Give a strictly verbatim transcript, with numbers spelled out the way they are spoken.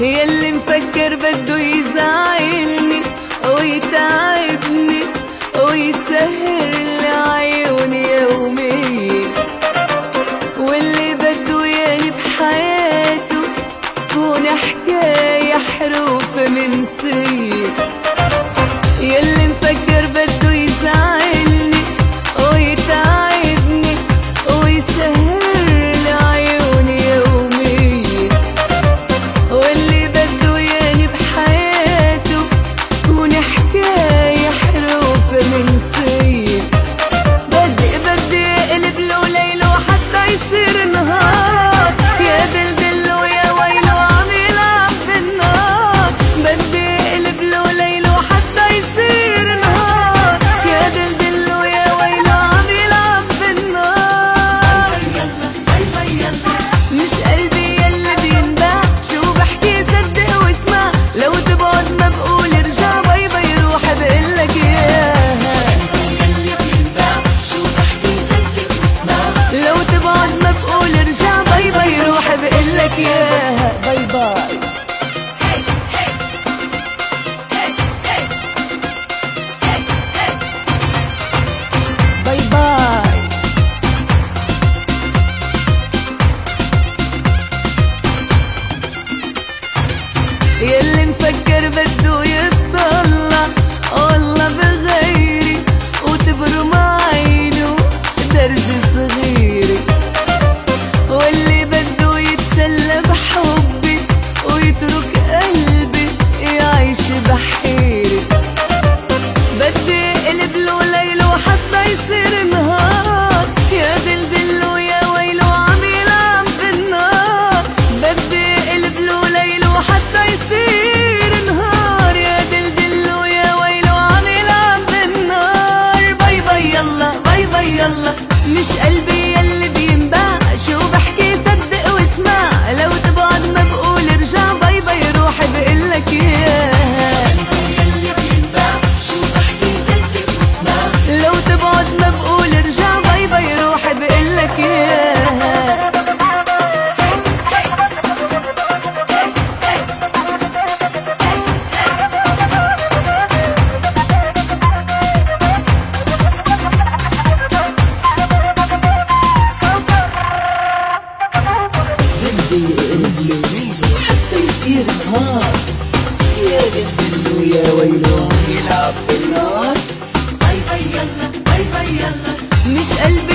ياللي مفكر بده يزعلني ويتعبني ويسهر لي عيوني يوميا، واللي بده ياني بحياته تكون حكاية حروف منسية. ياللي مفكر بده يزعلني ويتعبني ويسهر لي عيوني يوميا، واللي بده ياني بحياته تكون حكاية حروف منسية. بدي بدي اقلب له ليله حتى يصير نهار، يا دلدله يا ويله عم يلعب بالنار. بدي اقلب له ليله حتى يصير نهار، يا دلدله يا ويله عم يلعب بالنار. مش قلبي يلي بينباع، شو بحكي صدق واسمع، لو تبعد ما بقول ارجع باي باي روح بقلك اياها. لو تبعد ما بقول ارجع باي باي روح بقلك اياها. باي باي باي باي. ياللي مفكر بده يتطلع والله بغيري وتبرم عينه درج صغيري، واللي بده يتسلى بحبي ويترك قلبي يعيش بحيري. بدي اقلب له ليله حتى يصير نهار، يا دلدله يا ويله عم يلعب بالنار. بدي اقلب له ليله حتى يصير نهار، يا دلدله يا ويله عم يلعب بالنار. باي باي يلا باي باي يلا، مش قلبي يلي بينباع، شو بحكي صدق واسمع، لو تبعد ما بقول ارجع باي باي روح بقلك اياها. لو تبعد ما بقول ارجع باي باي روح بقلك اياها. بدي اقلب له ليله حتى يصير نهار، يا دلدله يا ويله عم يلعب بالنار. باي باي يلا باي باي يلا، مش قلبي